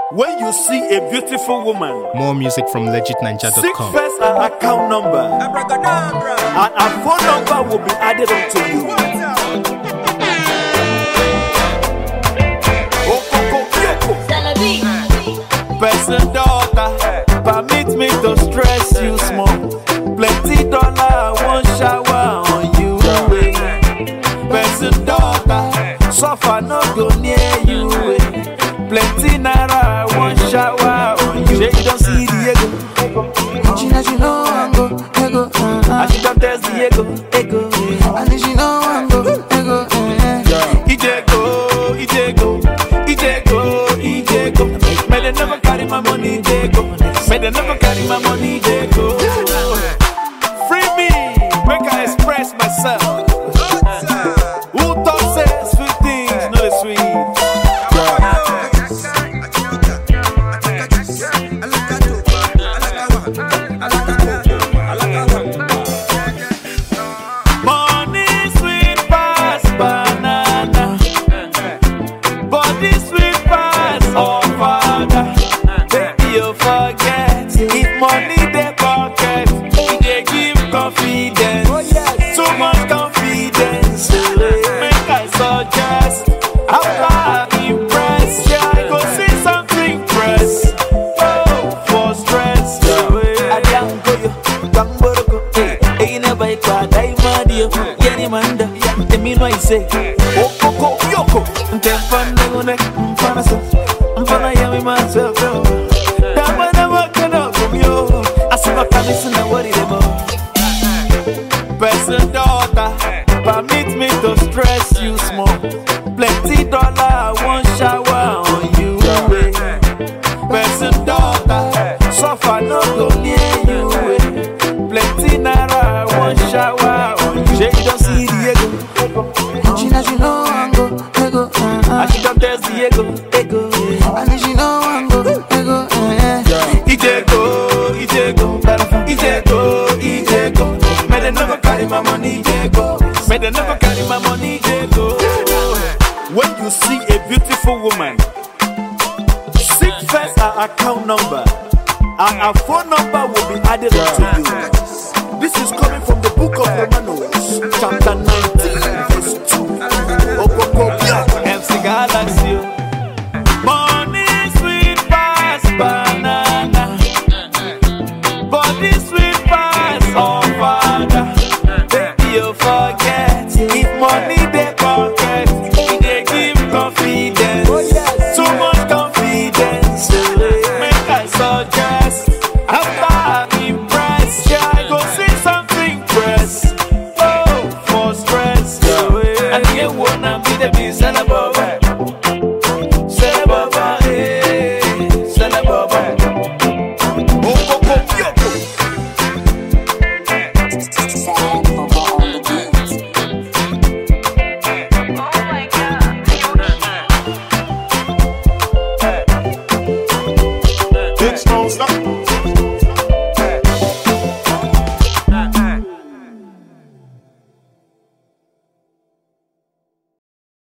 When you see a beautiful woman, more music from legitninja.com. seek first her account number, and her phone number will be added onto you. Person daughter, permit me to stress you small. Plenty dollar, one shower on you. Person daughter, suffer no go near you. Plenty naira, one shower on you. She don't see the ego. She know I'm go, ego. And she don't test the ego. And she know I'm go, ego. Ijego. May they never carry my money, Ijego. May they never carry my money, Ijego. Free me, make I express myself. Who talk says sweet things, not the sweet. Money sweet pass banana, body sweet pass oh father. Baby you forget, if money they pocket, they give confidence. Too much confidence. Make I suggest, after impress, yeah I go see something press. Oh, for stress. I don't go you, don't go. Hey, never I mad you. Yenny manda, the mean I say. Oh, yoko. Then fun, I'm gonna yummy myself. That one never can up from you. I see my promise and I worry them all. Person daughter, permit me to stress you small. Plenty dollar, one shower on you. Person daughter, suffer no go near you. Plenty naira, one shower on you. She don't see the ego. She know I'm go, ego. And she don't test the ego. And she know I'm go, ego. Ijego. May they never carry my money, Ijego. May they never carry my money, Ijego. When you see a beautiful woman, seek first her account number, and her phone number will be added to you. This is coming from the book of Romans, chapter 19, verse 2.